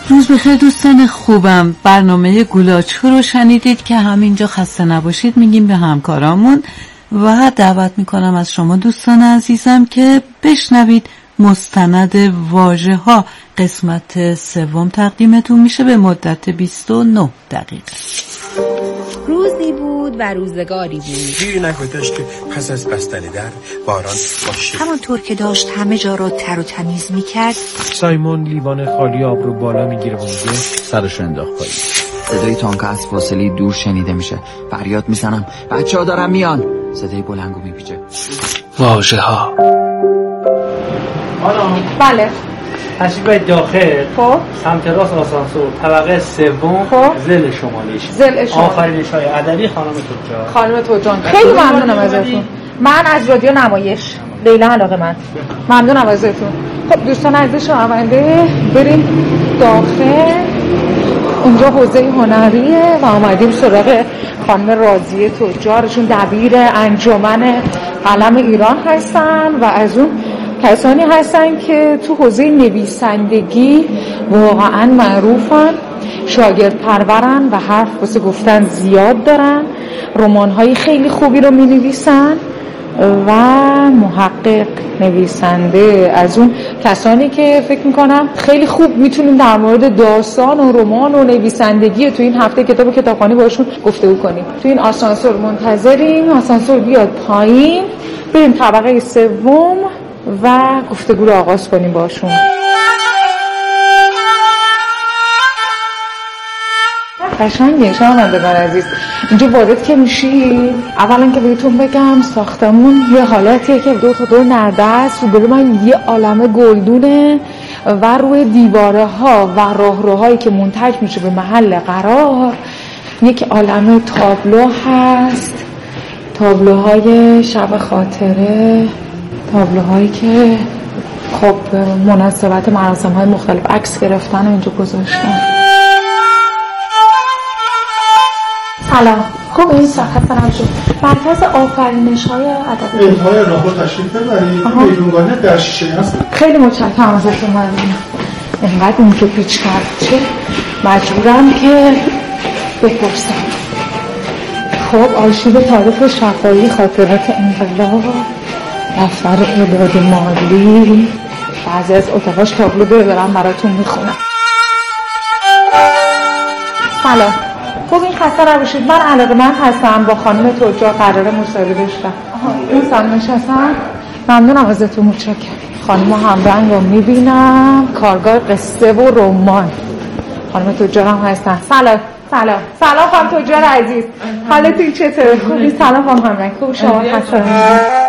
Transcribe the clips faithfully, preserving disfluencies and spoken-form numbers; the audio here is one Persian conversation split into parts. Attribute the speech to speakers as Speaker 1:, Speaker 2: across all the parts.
Speaker 1: روز بخیر دوستان خوبم. برنامه گولاچو رو شنیدید که همینجا خسته نباشید میگیم به همکارامون و دعوت میکنم از شما دوستان عزیزم که بشنوید مستند واژه ها. قسمت سوم تقدیمتون میشه به مدت بیست و نه دقیقه.
Speaker 2: روزی بود و روزگاری بود،
Speaker 3: گیری نگذاشت که پس از بستن در باران باشه.
Speaker 2: همانطور که داشت همه جا رو تر و تمیز میکرد،
Speaker 4: سایمون لیوان خالی آب رو بالا میگیره و میگه
Speaker 5: سرش انداخت پایین. صدای تانک از فاصله دور شنیده میشه. فریاد میزنم بچه ها دارن میان. صدای بلنگو میپیچه.
Speaker 6: واژه ها.
Speaker 7: آنها
Speaker 8: بله
Speaker 7: تشریف داخل.
Speaker 8: خب
Speaker 7: سمت راست آسانسور طبقه سوم.
Speaker 8: خب
Speaker 7: زل شمالیش.
Speaker 8: زل شمال.
Speaker 7: آفرینش های ادبی خانم تجار.
Speaker 8: خانم تجار خیلی ممنونم ازتون. من از رادیو نمایش لیلا علاقه من ممنونم ازتون. خب دوستان عزیز شنونده بریم داخل. اونجا حوزه هنریه و آمدیم سراغ خانم راضیه تجارشون دبیر انجمن قلم ایران هستن و از اون کسانی هستن که تو حوزه نویسندگی واقعا معروفن، شاگرد پرورن و حرف واسه گفتن زیاد دارن، رمان‌های خیلی خوبی رو می‌نویسن و محقق، نویسنده، از اون کسانی که فکر میکنم خیلی خوب میتونیم در مورد داستان و رمان و نویسندگی تو این هفته کتاب کتابخوانی باشون گفتگو کنیم. تو این آسانسور منتظریم، آسانسور بیاد پایین، بریم طبقه سوم و گفتگو رو آغاز کنیم باشون. قشنگه شنوندگان عزیز. اینجا وارد که میشی، اولا که بهتون بگم ساختمون یه حالتیه که دو تا دور نرده است. رو برای من یه عالمه گلدونه و روی دیواره ها و راهروهایی که منتج میشه به محل قرار یک عالمه تابلو هست. تابلوهای شب خاطره، تابلوهایی که خب مناسبت مراسم های مختلف عکس گرفتن و اینجا گذاشتن. سلام، خوب این صحت سلام شد. مرکز آفرینش های ادبی
Speaker 9: اینهای راهو تشریف ببرید. میدونگانه در شیشه هست.
Speaker 8: خیلی متشکرم ازتون. من اینقدر اون که پیچ کرد چه مجبورم که بپرسم. خب آرشیو تاریخ شفاهی، خاطرات انقلاب، دفتر اعداد مالی، بعضی از اتاقاش تابلو داره برام براتون میخونم. سلام، خب این خسته نباشید. من علاقه‌مند هستم با خانم تجار قراره مصاحبه داشتم. اون سالمش هستم. ممنونم ازتون، متشکرم. خانم همرنگ رو میبینم، کارگاه قصه و رمان. خانم تجار هم هستن. سلام سلام سلام خانم تجار عزیز، حالتون چطوره؟ خوبی؟ سلام خانم همرنگ، خوب شما؟ خسته نباشید.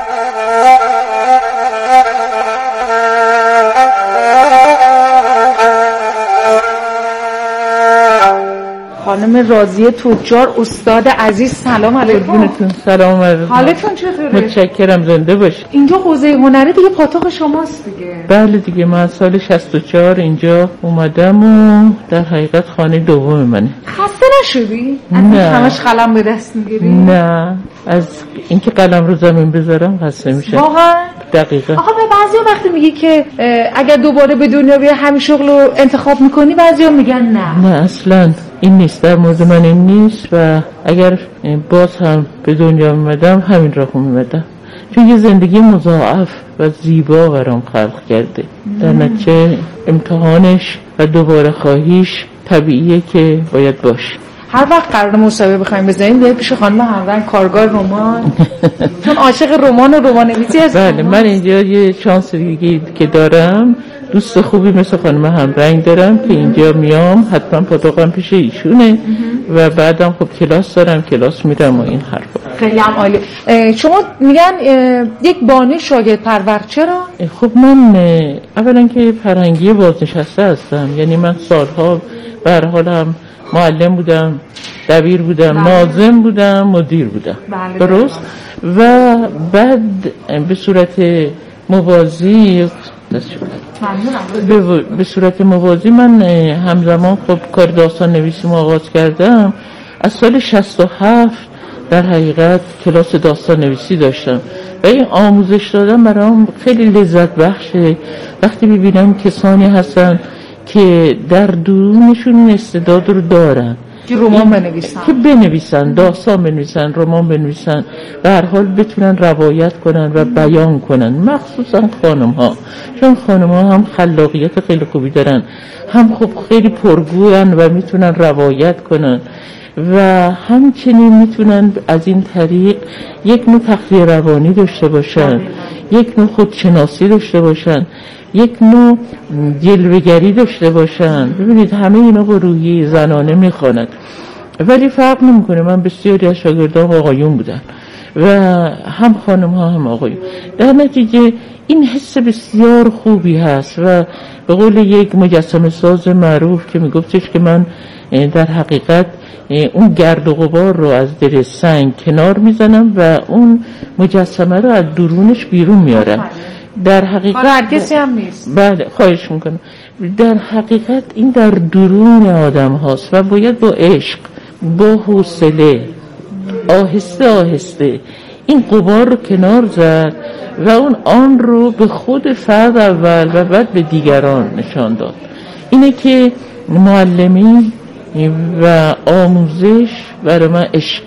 Speaker 8: خانم راضیه تجار استاد عزیز، سلام علیکم.
Speaker 10: سلام علیکم.
Speaker 8: حالتون چطوره؟
Speaker 10: متشکرم، زنده باشید.
Speaker 8: اینجا حوزه هنری دیگه پاتوق شماست دیگه.
Speaker 10: بله دیگه، من سال شصت و چهار اینجا اومدم و در حقیقت خانه دوم منه.
Speaker 8: خسته نشدی؟
Speaker 10: نه.
Speaker 8: از همش قلم به دست میگیری؟
Speaker 10: نه، از اینکه قلم رو زمین بذارم خسته میشم.
Speaker 8: واقعا؟
Speaker 10: دقیقاً.
Speaker 8: آخه به بعضیا وقتی میگی که اگر دوباره به دنیا بیای همین شغل رو انتخاب میکنی، بعضیا میگن نه.
Speaker 10: نه اصلاً این نیست، در مورد من این نیست و اگر باز هم به دنیا میمدم همین راه میمدم، چون یه زندگی مضاعف و زیبا برام خلق کرده. در نتیجه امتحانش و دوباره خواهیش طبیعیه که باید باشه.
Speaker 8: هر وقت قرار مصاحبه بخوایم بزنیم بیاید پیش خانم همرنگ کارگاه رمان، چون عاشق رمان و رمان‌نویسی هستم.
Speaker 10: بله، من اینجا یه شانس دیگه که دارم، دوست خوبی مثل خانم همرنگ دارم که اینجا میام، حتما پاتوقم پیش ایشونه و بعدم خب کلاس دارم، کلاس میرم و این حرفا.
Speaker 8: خیلی هم عالی. شما میگن یک بانوی شاگرد پرور، چرا؟
Speaker 10: خب من اولا که فرهنگی بازنشسته هستم، یعنی من سالها به هر حال هم معلم بودم، دبیر بودم، بله. ناظم بودم، مدیر بودم، بله. درست. و بعد به صورت موازی به, به صورت موازی من همزمان خب کار داستان نویسیم آغاز کردم. از سال شصت و هفت در حقیقت کلاس داستان نویسی داشتم و این آموزش دادن برام خیلی لذت بخشه. وقتی ببینم کسانی هستن که در درونشون استعداد رو دارن
Speaker 8: که رمان بنویسن
Speaker 10: که بنویسن داستان بنویسن رمان بنویسن به هر حال بتونن روایت کنن و بیان کنن، مخصوصا خانم ها، چون خانم ها هم خلاقیت خیلی خوبی دارن، هم خب خیلی پرگوین و میتونن روایت کنن و همچنین میتونن از این طریق یک نوع تخلیه روانی داشته باشن، یک نوع خودشناسی داشته باشن، یک نوع جلوه‌گری داشته باشن. ببینید همه اینا با روحیه زنانه میخواند، ولی فرق نمیکنه. من بسیاری از شاگردان آقایون بودن و هم خانم ها هم آقایون. در نتیجه این حس بسیار خوبی هست و به قول یک مجسمه ساز معروف که میگفتش که من در حقیقت اون گرد و غبار رو از دل سنگ کنار میزنم و اون مجسمه رو از درونش بیرون میارم. در حقیقت
Speaker 8: هر کسی هم نیست.
Speaker 10: بله خواهش میکنم. در حقیقت این در درون آدم هاست و باید با عشق، با حوصله، آهسته آهسته این غبار رو کنار زد و اون آن رو به خود فرد اول و بعد به دیگران نشان داد. اینه که معلمی و آموزش برای من عشق.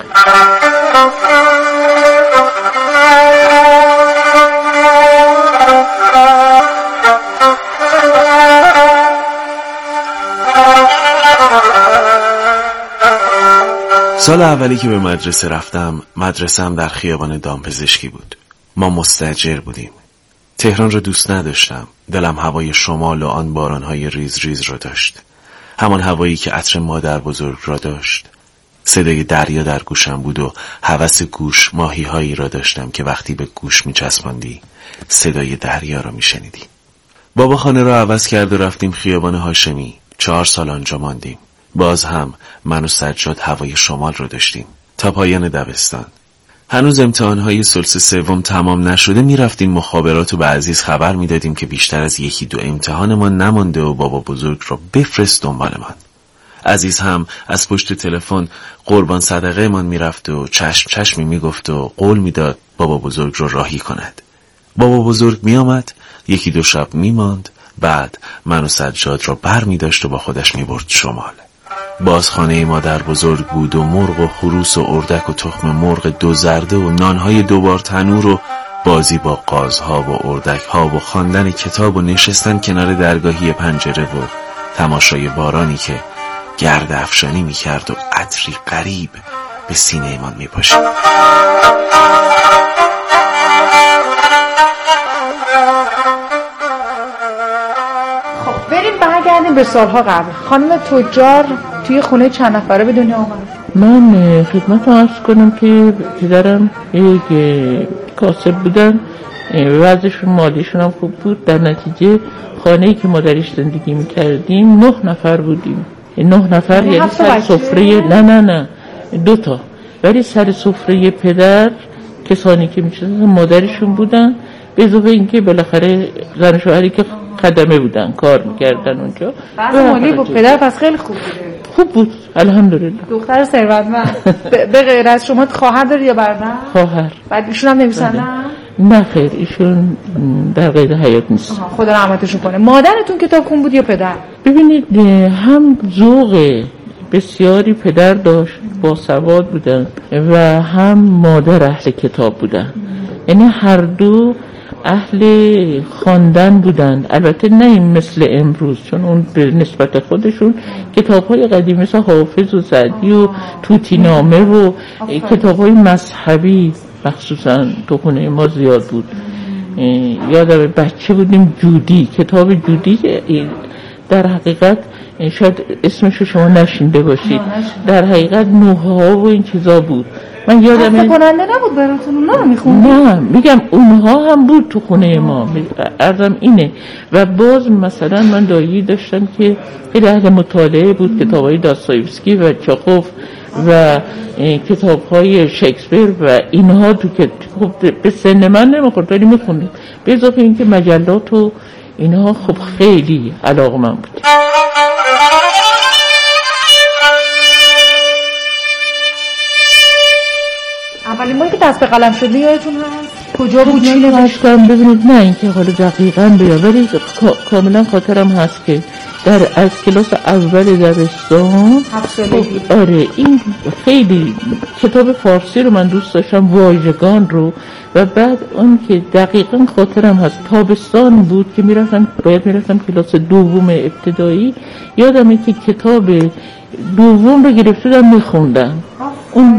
Speaker 3: سال اولی که به مدرسه رفتم، مدرسه‌ام در خیابان دامپزشکی بود. ما مستاجر بودیم. تهران رو دوست نداشتم. دلم هوای شمال و آن بارانهای ریز ریز را داشت. همان هوایی که عطر مادر بزرگ را داشت. صدای دریا در گوشم بود و هوس گوش ماهی هایی را داشتم که وقتی به گوش می چسباندی صدای دریا را می شنیدی. بابا خانه را عوض کرد و رفتیم خیابان هاشمی. چهار سال آنجا ماندیم. باز هم من و سجاد هوای شمال رو داشتیم تا پایان دبستان. هنوز امتحانهای ثلث سوم تمام نشده میرفتیم مخابرات و به عزیز خبر میدادیم که بیشتر از یکی دو امتحان ما نمانده و بابا بزرگ رو بفرست دنبالمان. عزیز هم از پشت تلفن قربان صدقه من میرفت و چشم چشمی میگفت و قول میداد بابا بزرگ رو راهی کند. بابا بزرگ میامد، یکی دو شب میماند، بعد من و سجاد رو بر میداشت و با خودش میبرد شمال. باز خانه مادر بزرگ بود و مرغ و خروس و اردک و تخم مرغ دو زرده و نانهای دوبار تنور و بازی با قازها و اردکها و خواندن کتاب و نشستن کنار درگاهی پنجره و تماشای بارانی که گرد افشانی میکرد و عطری غریب به سینه ایمان میپاشید.
Speaker 8: خب بریم برگردیم به سالها قبل. خانم تجار توی خونه چند نفره به دنیا آمد؟
Speaker 10: من خدمت عرض کنم که پدرم یک کاسب بودن، وضعشون مالیشون هم خوب بود. در نتیجه خانه‌ای که ما درش زندگی میکردیم نه نفر بودیم. نه نفر یعنی سر سفره، نه نه نه دو تا، ولی سر سفره پدر کسانی که میشدن مادرشون بودن، به اضافه اینکه بالاخره زن و شوهری که خدمه بودن کار میکردن اونجا.
Speaker 8: وضع مالی با پدر پس خیلی خوب بود.
Speaker 10: خوب بود الحمدلله.
Speaker 8: دختر ثروتمند. به غیر از شما خواهر داری یا برادر؟
Speaker 10: خواهر.
Speaker 8: بعد ایشون هم نویسنده؟
Speaker 10: نه خیر، ایشون در قید حیات نیست.
Speaker 8: خدا رحمتشون کنه. مادرتون کتاب خون بود یا پدر؟
Speaker 10: ببینید هم ذوق بسیاری پدر داشت، با سواد بودن، و هم مادر اهل کتاب بودن. یعنی هر دو اهل خواندن بودن. البته نه این مثل امروز، چون اون به نسبت خودشون کتاب‌های قدیمی مثل حافظ و سعدی و توتی‌نامه و کتاب‌های مذهبی مخصوصا تو خونه ما زیاد بود. یادم بچه بودیم جودی، کتاب جودی در حقیقت شاید اسمشو شما نشینده باشید، در حقیقت نوحه ها و این چیزا بود. من یادم
Speaker 8: اصلا کننده نبود براتون؟ اونا رو میخوندی؟
Speaker 10: نه میگم اونها هم بود تو خونه ما، عرضم اینه. و باز مثلا من دایی داشتم که خیلی اهل مطالعه بود، کتاب های داستایوفسکی و چاخوف و کتاب های شکسپیر و اینها تو که به سن من نمیخورد ولی میخوندیم. به اضافه اینکه مجلات و اینها خب خیلی علاقه من بود.
Speaker 8: اولین باری که دست به قلم شدی یادتون هست؟ کجا بود؟ چی
Speaker 10: نوشتم؟ ببینید نه اینکه حالا دقیقاً بیاد، ولی کاملا خاطرم هست که در از کلاس اول دبستان. خب آره این خیلی کتاب فارسی رو من دوست داشتم، واژگان رو. و بعد اون که دقیقاً خاطرم هست تابستان بود که میرفتم باید میرفتم کلاس دوم ابتدایی، یادمه که کتاب دوم رو گرفتم میخوندم، اون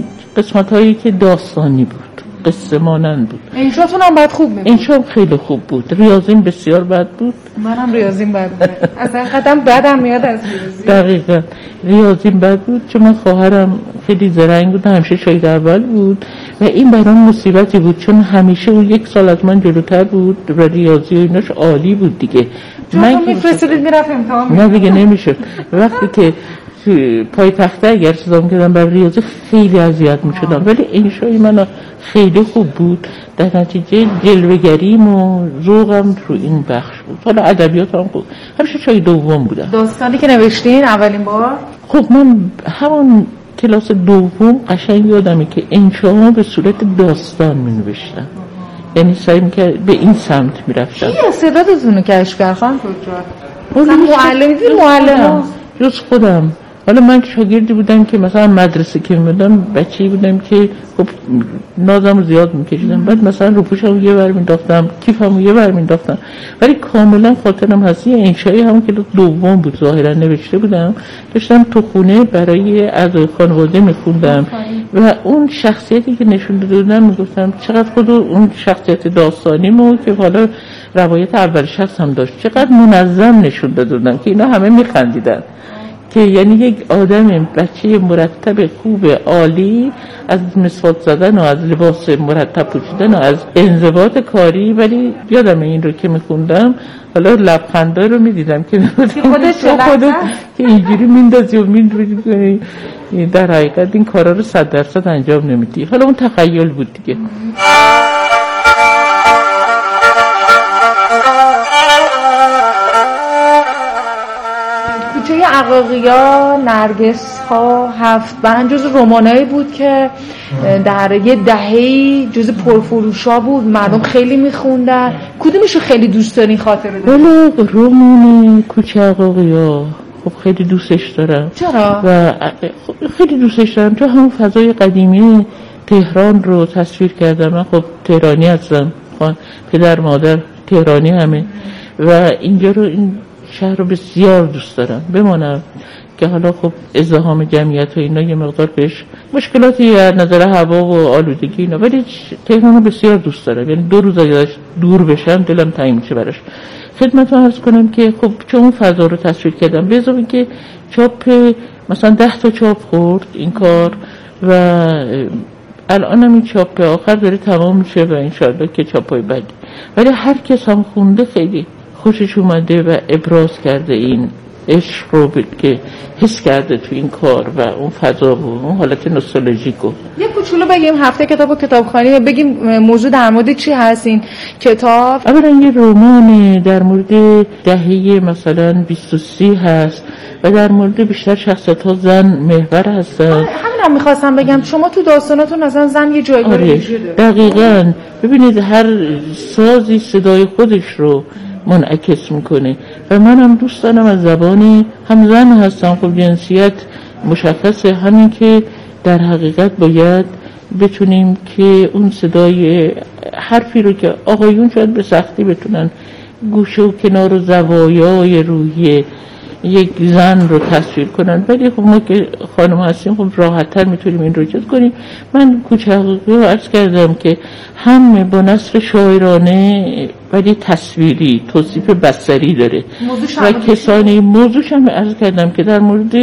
Speaker 10: قسمت هایی که داستانی بود، قصه مانند بود.
Speaker 8: انشاتون هم باید خوب میبود؟
Speaker 10: انشام خیلی خوب بود. ریاضیم بسیار بد بود.
Speaker 8: منم ریاضیم بد بود. اصلا قدم بدم میاد از ریاضی.
Speaker 10: دقیقا ریاضیم بد بود چون من خواهرم خیلی زرنگ بود، همیشه شاگرد اول بود و این برام مصیبتی بود چون همیشه اون یک سال از من جلوتر بود و ریاضی و ایناش عالی بود دیگه.
Speaker 8: من میفرستید میرفت امتحان.
Speaker 10: نه دیگه نمیشد. وقتی که پای تخته اگر صدام کردم بر ریاضی خیلی اذیت میشدم، ولی انشای من خیلی خوب بود. در نتیجه جلوه‌گریم و ذوقم رو این بخش بود. حالا ادبیات هم خوب، همیشه شای دوم بودم.
Speaker 8: داستانی که نوشتین اولین بار؟
Speaker 10: خب من همون کلاس دوم قشنگ یادمه که انشا به صورت داستان می نوشتم، یعنی سعی میکرد به این سمت میرفتم.
Speaker 8: کی استعدادتون رو کشف کرد خانم کجا؟ مثلا معلم دی معلم
Speaker 10: جز خودم. حالا من شاگردی بودم که مثلا مدرسه که می‌بودم بچه‌ای بودم که خب نازم زیاد می‌کشیدم، بعد مثلا رو پوشم یه بر می‌انداختم، کیفم یه بر می‌انداختم، ولی کاملا خاطرم هست یه انشایی هم که دوم بود ظاهرا نوشته بودم، داشتم تو خونه برای اعضای خانواده می‌خوندم و اون شخصیتی که نشون داده بودم میگفتم چقدر خود اون شخصیت داستانیمو که حالا روایت اول شخص هم داشت چقدر منظم نشون داده بودم که اینا همه می‌خندیدن، که یعنی یک آدم بچه مرتب خوب عالی از مسواک زدن و از لباس مرتب پوشیدن و از انضباط کاری. ولی یادم این رو که میخوندم حالا لبخنده رو میدیدم که خودت که اینجوری میندازی و میندازی، در حقیقت این کارا رو صد درصد انجام نمیدی. حالا اون تخیل بود دیگه.
Speaker 8: کوچه عقاقیا، نرگس ها، هفت بند جز رمانایی بود که در یه دهه‌ای جز پرفروشا بود، مردم خیلی میخوندن. کدومشو خیلی دوست دارین خاطره دارین؟
Speaker 10: ولی رمان کوچه عقاقیا خب خیلی دوستش دارم.
Speaker 8: چرا؟
Speaker 10: و خیلی دوستش دارم چون همون فضای قدیمی تهران رو تصویر کردم. من خب تهرانی هستم، پدر مادر تهرانی همه و اینجا رو این شهر رو بسیار دوست دارم بمانم، که حالا خب ازدحام جمعیت و اینا یه مقدار بهش مشکلاتی از نظر هوا و آلودگی اینا، ولی تهران رو بسیار دوست دارم، یعنی دو روز ازش دور بشم دلم تنگ میشه براش. خدمتتون عرض کنم که خب چون اون فضا رو تصویر کردم، به اضافه که چاپ مثلا ده تا چاپ خورد این کار و الان هم این چاپ آخر داره تمام میشه و انشاءالله که چاپای بعدی، ولی هر کس هم خونده خیلی خوشش اومده و ابراز کرده این عشق رو که حس کرده تو این کار و اون فضا و اون حالت نوستالژیکو.
Speaker 8: یه کوچولو بگیم هفته کتاب و کتابخوانی، بگیم موضوع در مورد چی هست این کتاب؟
Speaker 10: اولا یه رمان در مورد دهه مثلا بیست و سی هست و در مورد بیشتر شخصیت ها زن محور هستن.
Speaker 8: همینم میخواستم بگم شما تو داستاناتون مثلا زن یه جایگاه ویژه داره.
Speaker 10: دقیقاً. ببینید هر سازی صدای خودش رو منعکس میکنه و منم دوست دارم از زبان هم زن هستم، خب جنسیت مشخصه، همین که در حقیقت باید بتونیم که اون صدای حرفی رو که آقایون شاید به سختی بتونن گوشه و کنار و زوایای روحی یک زن رو تصویر کنن، ولی خب ما که خانم هستیم خب راحت‌تر میتونیم این رو چیز کنیم. من کوچه عقاقیا رو عرض کردم که هم با نثر شاعرانه ولی تصویری توصیف بصری داره و کسانی موضوعش هم عرض کردم که در مورد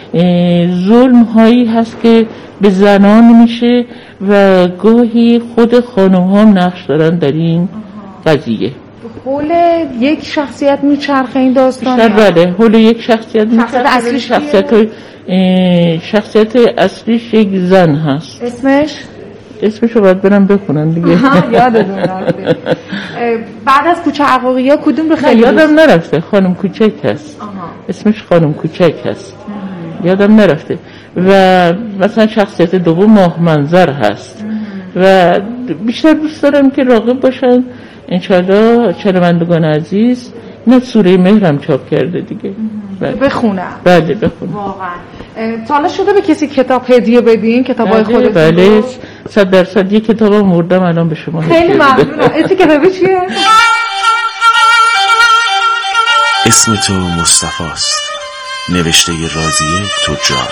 Speaker 10: ظلم هایی هست که به زنان میشه و گاهی خود خانم ها نقش دارن در این قضیه.
Speaker 8: حول یک شخصیت میچرخه این داستان؟
Speaker 10: بیشتر بله، حول یک شخصیت میچرخه. اصلیش شخصیت شخصیت اصلیش یک زن هست.
Speaker 8: اسمش؟
Speaker 10: اسمش رو باید برم بخونم دیگه.
Speaker 8: یادتون رفته. بعد از کوچه عقاقیا کدوم رو خیلی
Speaker 10: یادم نرفته؟ خانم کوچک هست. آها. اسمش خانم کوچک هست. یادم نرفته. و مثلا شخصیت دوم ماه منظر هست. و بیشتر دوست دارم که راغب باشن انشاءالله شنوندگان عزیز نه سوره مهرم چاپ کرده دیگه.
Speaker 8: بله. بخونم.
Speaker 10: بله بخونم.
Speaker 8: واقعا. تا حالا شده به کسی کتاب هدیه بدین؟ کتابای
Speaker 10: بله
Speaker 8: خودتون؟
Speaker 10: بله صد درصد یک کتابم مردم الان به شما هدیه.
Speaker 8: خیلی ممنونم. اسم کتابی چیه؟
Speaker 3: اسم تو مصطفاست. نوشته رازیه تجار.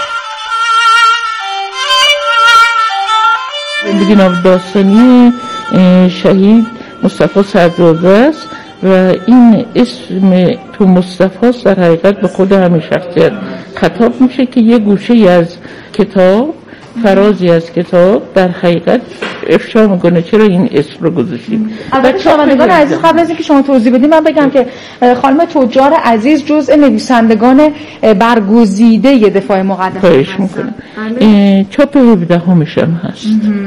Speaker 10: زندگی نام داستانی شهید مصطفی صدرازه است و این اسم تو مصطفی در حقیقت به خود همین شخصیت خطاب میشه که یه گوشه از کتاب، فرازی از کتاب در حقیقت افشا میکنه چرا این اسم رو گذاشتیم.
Speaker 8: البته شنوندگان عزیز قبل از اینکه شما توضیح بدید من بگم که خانم تجار عزیز جزء نویسندگان برگزیده دفاع مقدس
Speaker 10: خواهش میکنم. چاپ هفدهمش هم هست.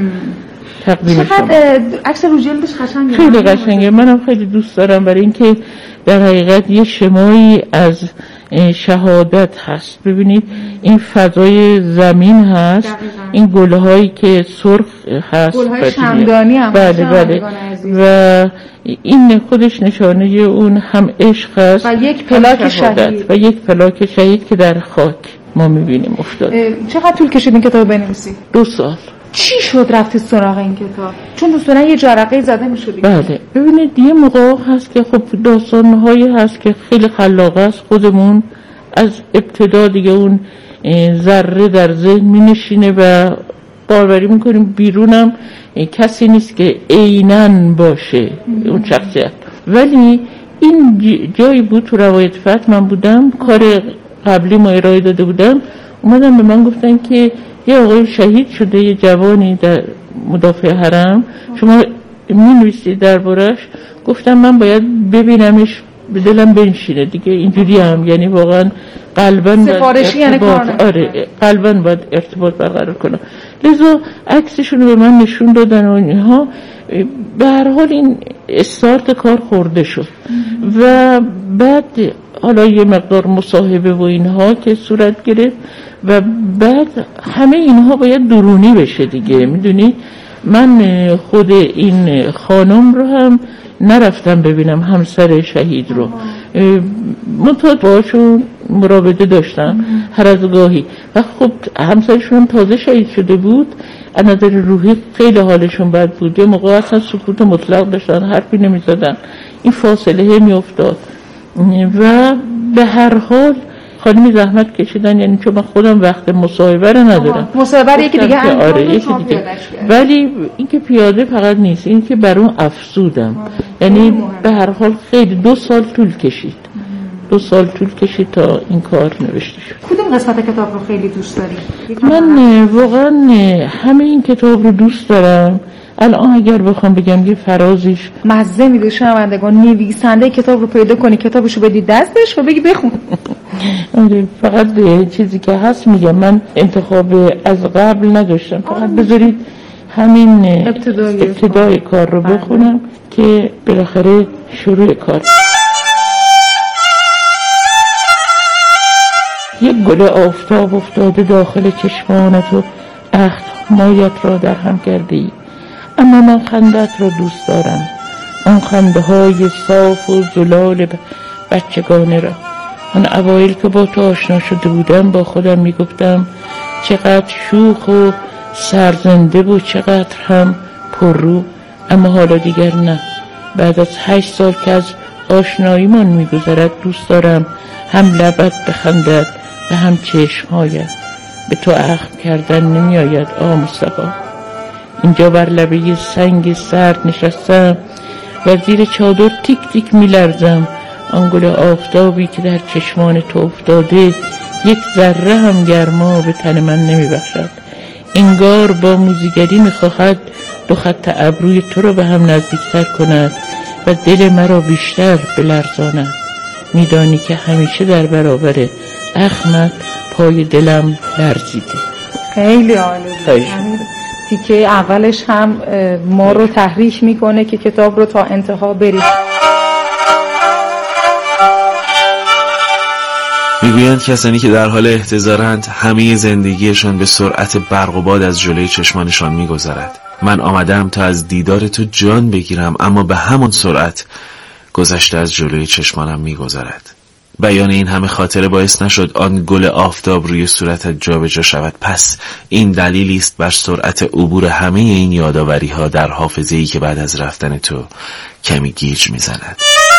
Speaker 10: تقدیم شما.
Speaker 8: چقدر عکس رو جلدش قشنگه.
Speaker 10: خیلی قشنگه. منم خیلی دوست دارم برای اینکه در حقیقت یه شمایی از شهادت هست. ببینید این فضای زمین هست دقیقا. این گلهایی که سرخ هست
Speaker 8: گلهای شمدانی هم
Speaker 10: بله بله و این خودش نشانه اون هم عشق هست
Speaker 8: و یک پلاک شهید
Speaker 10: و یک پلاک شهید که در خاک ما میبینیم افتاده.
Speaker 8: چقدر طول کشید این کتاب بنویسید؟
Speaker 10: دو سال.
Speaker 8: چی شد رفتی سراغ این کتاب؟ چون دوستانه یه جرقه زده میشد.
Speaker 10: بله ببینید یه موقع هست که خب داستان‌هایی هست که خیلی خلاقه است، خودمون از ابتدا دیگه اون ذره در ذهن می نشینه و باوری میکنیم بیرونم کسی نیست که عیناً باشه اون شخصیت. ولی این جایی بود تو روایت فتح من بودم، کار قبلی ما ارائه داده بودم، اومدن به من گفتن که یه آقای شهید شده، یه جوانی در مدافع حرم، شما می نویسید دربارش. گفتم من باید ببینمش، به دلم بنشینه دیگه. اینجوری هم یعنی واقعا قلباً
Speaker 8: سفارشی یعنی کار
Speaker 10: آره قلباً باید ارتباط برقرار کنم. لذا عکسشون رو به من نشون دادن و اینها. به هر حال این استارت کار خورده شد و بعد حالا یه مقدار مصاحبه و اینها که صورت گرفت و بعد همه اینها باید درونی بشه دیگه. میدونی من خود این خانم رو هم نرفتم ببینم، همسر شهید رو منطقه باشون مراوده داشتم هر از گاهی و خب همسرشون هم تازه شهید شده بود، از نظر روحی خیلی حالشون بد بود. یه موقع اصلا سکوت مطلق داشتن، حرفی نمی زدن، این فاصله می افتاد و به هر حال خانمی زحمت کشیدن. یعنی چون من خودم وقت مصاحبه رو ندارم،
Speaker 8: مصاحبه یکی دیگه
Speaker 10: آره یکی دیگه، ولی این که پیاده فقط نیست، این که بر اون افسودم. یعنی به هر حال خیلی دو سال طول کشید دو سال طول کشید تا این کار نوشته شد.
Speaker 8: کدوم قسمت کتاب رو خیلی دوست داری؟
Speaker 10: من واقعا همه این کتاب رو دوست دارم. الان اگر بخوام بگم یه فرازیش
Speaker 8: مزه میده شنوندگان، نویسنده کتاب رو پیدا کنی، کتابشو بدی دستش و بگی بخون.
Speaker 10: فقط چیزی که هست میگم، من انتخاب از قبل نداشتم، فقط بذارید همین ابتدای, ابتدای کار رو بخونم که بالاخره شروع کار. یک گل آفتاب افتاده داخل چشمانت و اخت مایت را در هم کرده ای، اما من خندت را دوست دارم، آن خنده های صاف و زلال بچگانه را. من اوایل که با تو آشنا شده بودم با خودم میگفتم چقدر شوخ و سرزنده و چقدر هم پررو، اما حالا دیگر نه. بعد از هشت سال که از آشناییمان میگذرد دوست دارم هم لبت بخندد و هم چشمهایت. به تو اخم کردن نمی آید آه مصطفی. اینجا بر لبه سنگ سرد نشستم و زیر چادر تیک تیک می لرزم. آن گل آفتابی که در چشمان تو افتاده یک ذره هم گرما به تن من نمی بخشد. انگار با موزیگری می خواهد دو خط ابروی تو رو به هم نزدیکتر کند و دل مرا بیشتر بلرزاند. میدانی که همیشه در برابر اخمت پای دلم لرزیده.
Speaker 8: خیلی عالی. تیکه اولش هم ما رو تحریک میکنه که کتاب رو تا انتها بریم.
Speaker 3: میگویند کسانی که در حال احتضارند همه زندگیشان به سرعت برق و باد از جلوی چشمانشان میگذرد. من آمدم تا از دیدار تو جان بگیرم، اما به همان سرعت گذشته از جلوی چشمانم می‌گذرد. بیان این همه خاطره باعث نشد آن گل آفتاب روی صورتت جابجا شود. پس این دلیلی است بر سرعت عبور همه این یاداوری‌ها در حافظه‌ای که بعد از رفتن تو کمی گیج می‌زند.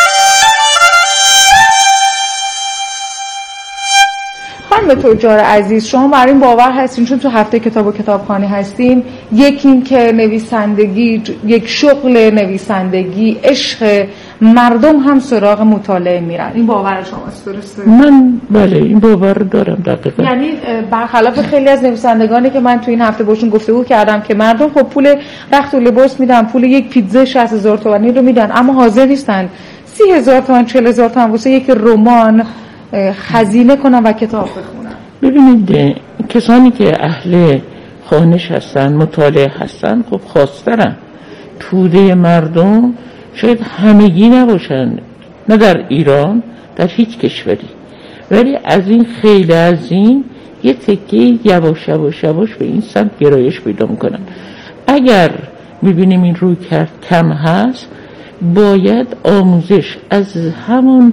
Speaker 8: خانم تجار عزیز، شما بر این باور هستین چون تو هفته کتاب و کتابخوانی هستیم، یکی این که نویسندگی یک شغل، نویسندگی عشق، مردم هم سراغ مطالعه میرن، این باور شماست درسته؟
Speaker 10: من بله این باور دارم دقیقاً.
Speaker 8: یعنی برخلاف خیلی از نویسندگانی که من تو این هفته باشون گفتگو کردم که مردم خب پول رخت و لباس میدن، پول یک پیتزا شصت هزار تومانی رو میدن، اما حاضر نیستن سی هزار تومان چهل هزار تومان واسه یک رمان خزینه کنن و کتاب بخونن.
Speaker 10: ببینید کسانی که اهل خوانش هستن، مطالعه هستن، خب خواسترن. توده مردم شاید همگی نباشن، نه در ایران، در هیچ کشوری، ولی از این خیلی از این یه تکه یواش یواش یواش به این سمت گرایش پیدا میکنن. اگر میبینیم این روی کرد کم هست، باید آموزش از همون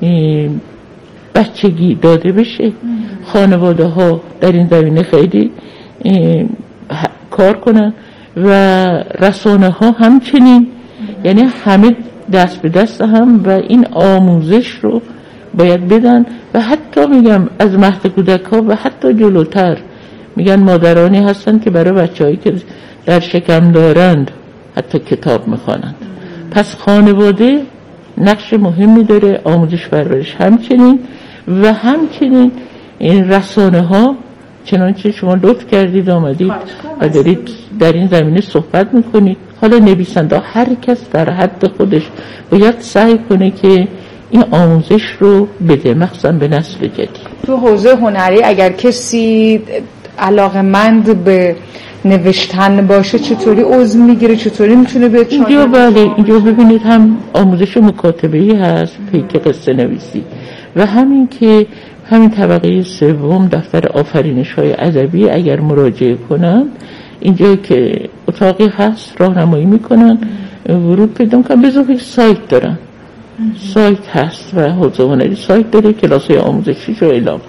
Speaker 10: بچگی داده بشه. خانواده ها در این زمینه خیلی کار کنن و رسانه ها همچنین، یعنی همه دست به دست هم و این آموزش رو باید بدن. و حتی میگم از مهد کودک ها و حتی جلوتر میگن مادرانی هستن که برای بچه هایی که در شکم دارند حتی کتاب میخوانند. پس خانواده نقش مهمی داره، آموزش پرورش همچنین، و همچنین این رسانه ها چنانچه شما لطف کردید آمدید و دارید در این زمینه صحبت میکنید. حالا نویسنده هر کس در حد خودش باید سعی کنه که این آموزش رو بده، مخصوصا به نسل جدید.
Speaker 8: تو حوزه هنری اگر کسی علاقه‌مند به نوشتن باشه چطوری عضو میگیره، چطوری میتونه به
Speaker 10: اینجا؟ بله اینجا ببینید هم آموزش مکاتبه‌ای هست، پیک قصه نویسی، و همین که همین طبقه سوم دفتر آفرینش‌های ادبی اگر مراجعه کنن، اینجا که اتاقی هست راهنمایی میکنن، ورود پیدا میکنن. به اضافه سایت دارن، سایت هست و حوزه هنری سایت داره، کلاس‌های آموزشی رو اعلام.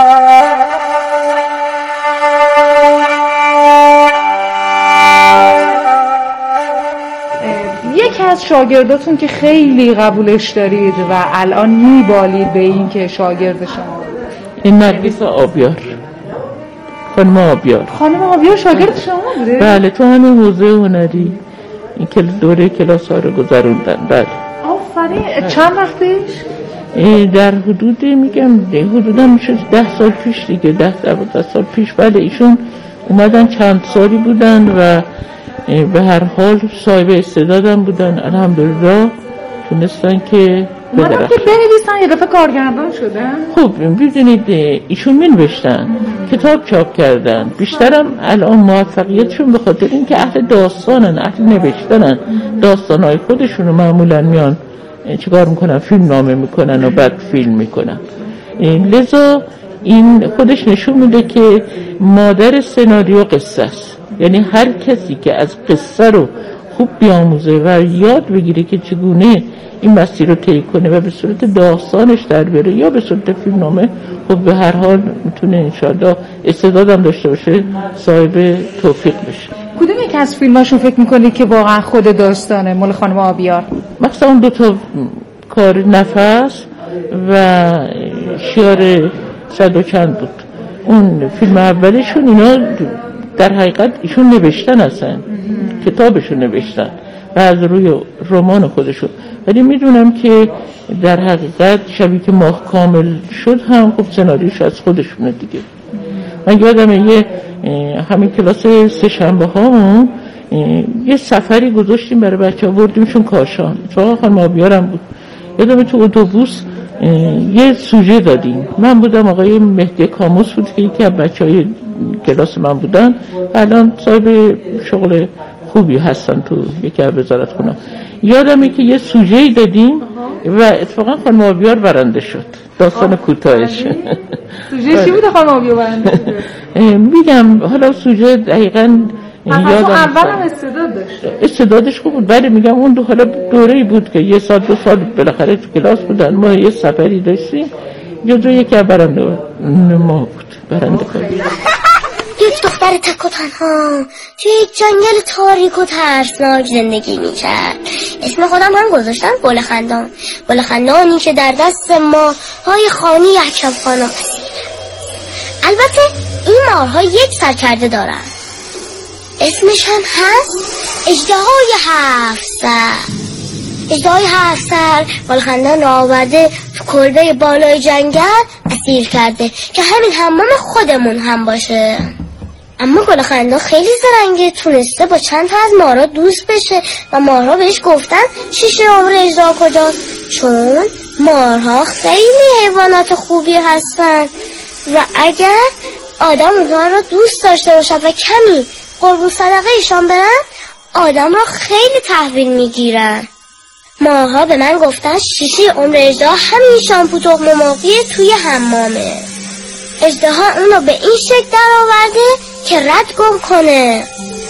Speaker 8: یکی از شاگرداتون که خیلی قبولش دارید و الان میبالید به این که شاگرد شما،
Speaker 10: این نرگس آبیار، خانم آبیار.
Speaker 8: خانم آبیار شاگرد شما بوده؟
Speaker 10: بله، تو همین حوزه هنری این که دوره کلاس ها رو گذروندن. بله
Speaker 8: آفرین. چند وقت پیش؟
Speaker 10: در حدود میگم حدودا میشه ده سال پیش دیگه، ده دوازده سال پیش. بله ایشون اومدن چند سالی بودن و به هر حال صاحب استعدادم بودن، الحمدلله تونستن که
Speaker 8: اومدن که بنویسن، یه دفعه کارگردان شدن.
Speaker 10: خب ببینید ایشون مینوشتن، کتاب چاپ کردن، بیشترم الان موفقیتشون به خاطر این که اهل داستانن، اهل نوشتنن، داستانهای خودشونو معمولا میان چیکار میکنن، فیلم نامه میکنن و بعد فیلم میکنن. لذا این خودش نشون میده که مادر سناریو قصه است. یعنی هر کسی که از قصه رو خوب بیاموزه و یاد بگیره که چگونه این مسیر رو طی کنه و به صورت داستانش در بیاره یا به صورت فیلمنامه، خب به هر حال میتونه انشاءالله استعدادم داشته باشه، صاحب توفیق بشه.
Speaker 8: کدوم یک از فیلماشون فکر میکنید که واقعا خود داستانه مال خانم آبیار؟
Speaker 10: مثلا اون دو تا کار نفس و شیار صد و چند بود، اون فیلم اولشون اینا در حقیقت ایشون نوشتن، هستن کتابشون نوشتن و از روی رمان خودشون. ولی میدونم که در حقیقت شبیه که ماه کامل شد هم خب سناریوش از خودشونه دیگه. من یادم یه همین کلاس سه شنبه ها یه سفری گذاشتیم برای بچه ها، بردیمشون کاشان، چون خانم آبیارم بود. یادم تو اتوبوس یه سوژه دادیم، من بودم، آقای مهدی کاموس بود که یکی از بچه های کلاس من بودن، الان صاحب شغل خوبی هستن تو یکی از وزارت خونه. یادمه که یه سوژه‌ای دادیم و اتفاقا خانم آبیار برنده شد، داستان کوتاهش.
Speaker 8: سوژه چی بود خانم آبیار برنده شد؟
Speaker 10: میگم حالا سوژه دقیقاً این
Speaker 8: یادم اول هم استعداد داشت.
Speaker 10: استعدادش خوب بود. بله میگم اون دو حالا دوره‌ای بود که یه سال دو سال بالاخره تو کلاس بودن، ما یه سفری داشتیم جزو یکی از برنده ما بود، برنده کاری.
Speaker 11: یک دختر تک و تنها توی یک جنگل تاریک و ترسناک زندگی میکرد. اسم خودم هم گذاشتم گل خندان. گل خندانی که در دست مارهای خانی یکم خانم اسیر. البته این مارها یک سرکرده دارن، اسمش هم هست اژدهای هفت سر. اژدهای هفت سر گل خندان را آورده تو کلبه بالای جنگل اسیر کرده که همین حمام خودمون هم باشه. اما گل خندان خیلی زرنگه، تونسته با چند تا از مارها دوست بشه و مارها بهش گفتن شیشه عمر اژدها کجاست، چون مارها خیلی حیوانات خوبی هستن و اگر آدم اونها رو دوست داشته باشه و کمی قربون صدقه ایشان برن، آدم رو خیلی تحویل میگیرن. مارها به من گفتن شیشه عمر اژدها همین شامپو تخم مرغی توی حمامه. اژدها اونو به این شکل در آورده که رد گم کنه.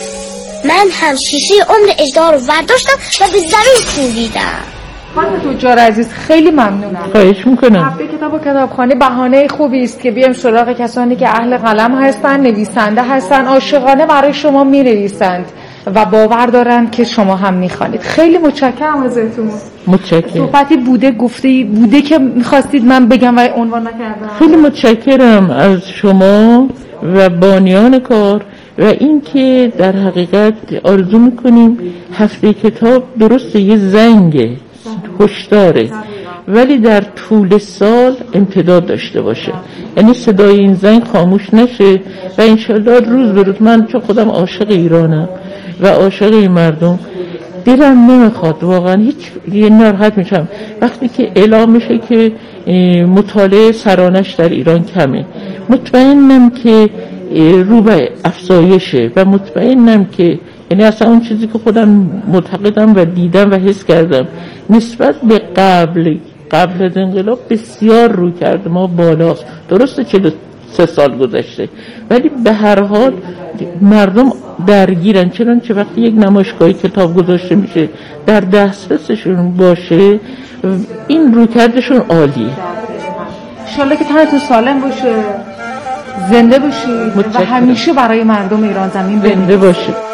Speaker 11: من هم شیشه عمر اژدها رو برداشتم و به زمین کوبیدم.
Speaker 8: خانم تجار عزیز خیلی ممنونم.
Speaker 10: خواهش میکنم.
Speaker 8: کتاب کتاب و کتابخانه بهانه خوبی است که بیام سراغ کسانی که اهل قلم هستند، نویسنده هستند، عاشقانه برای شما مینویسند و باور دارند که شما هم میخوانید. خیلی متشکرم ازتون.
Speaker 10: متشکرم.
Speaker 8: صحبتی بوده گفته بوده که میخواستید من بگم و عنوان نکردم.
Speaker 10: خیلی متشکرم از شما و بانیان کار و اینکه در حقیقت آرزو میکنیم هفته کتاب درست یه زنگه هشداره ولی در طول سال امتداد داشته باشه، یعنی صدای این زنگ خاموش نشه و انشالله روز به روز. من چون خودم عاشق ایرانم و عاشق این مردم، دلم نمیخواد واقعا، هیچ یه ناراحت میشم وقتی که اعلام میشه که مطالعه سرانش در ایران کمه. مطمئنم که رو به افزایشه و مطمئنم که یعنی اصلا اون چیزی که خودم معتقدم و دیدم و حس کردم نسبت به قبل قبل از انقلاب بسیار روی کرده ما بالاست. درسته چهل و سه سال گذشته ولی به هر حال مردم درگیرن، چنانچه وقتی یک نمایشگاه کتاب گذاشته میشه در دسترسشون باشه این رویکردشون عالیه.
Speaker 8: انشالله که تنتون سالم باشه، زنده باشید و همیشه برای مردم ایران زمین
Speaker 10: زنده باشید.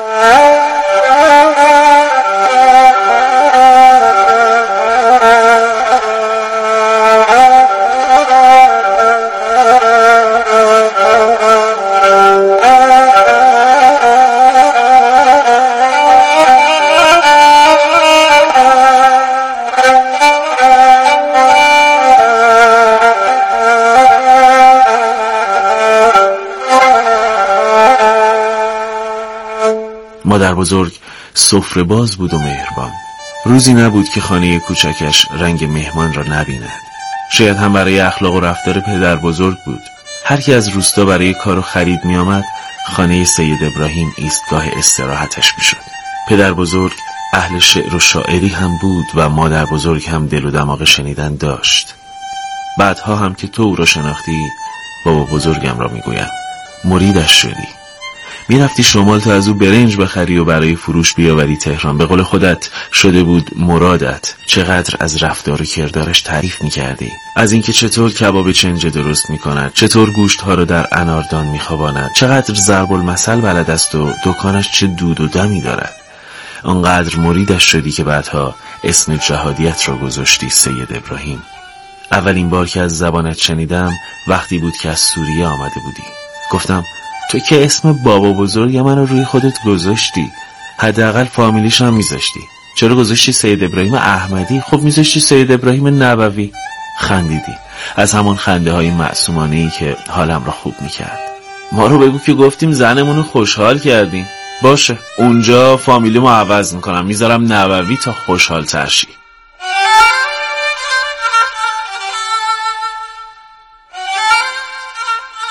Speaker 3: مادر بزرگ سفره باز بود و مهربان. روزی نبود که خانه کوچکش رنگ مهمان را نبیند. شاید هم برای اخلاق و رفتار پدر بزرگ بود. هر کی از روستا برای کار و خرید می آمد خانه سید ابراهیم ایستگاه استراحتش می شد. پدر بزرگ اهل شعر و شاعری هم بود و مادر بزرگ هم دل و دماغ شنیدن داشت. بعدها هم که تو او را شناختی، بابا بزرگم را می گویم، مریدش شدی. می رفتی شمال تا از او برنج بخری و برای فروش بیاوری تهران. به قول خودت شده بود مرادت. چقدر از رفتار و کردارش تعریف می کردی، از اینکه چطور کباب چنجه درست می کند، چطور گوشت ها رو در اناردان می خواباند، چقدر ضرب المثل بلد است و دکانش چه دود و دمی دارد. آنقدر مریدش شدی که بعدها اسم جهادیت را گذاشتی سید ابراهیم. اولین بار که از زبانت شنیدم وقتی بود که از سوریه آمده بودی. گفتم تو که اسم بابا بزرگ منو روی خودت گذاشتی، حداقل فامیلیش هم میذاشتی. چرا گذاشتی سید ابراهیم احمدی؟ خب میذاشتی سید ابراهیم نبوی. خندیدی، از همون خنده های معصومانه‌ای که حالم را خوب میکرد. ما رو بگو که گفتیم زنمونو خوشحال کردیم. باشه، اونجا فامیلیمو عوض میکنم، میذارم نبوی تا خوشحال تر شی.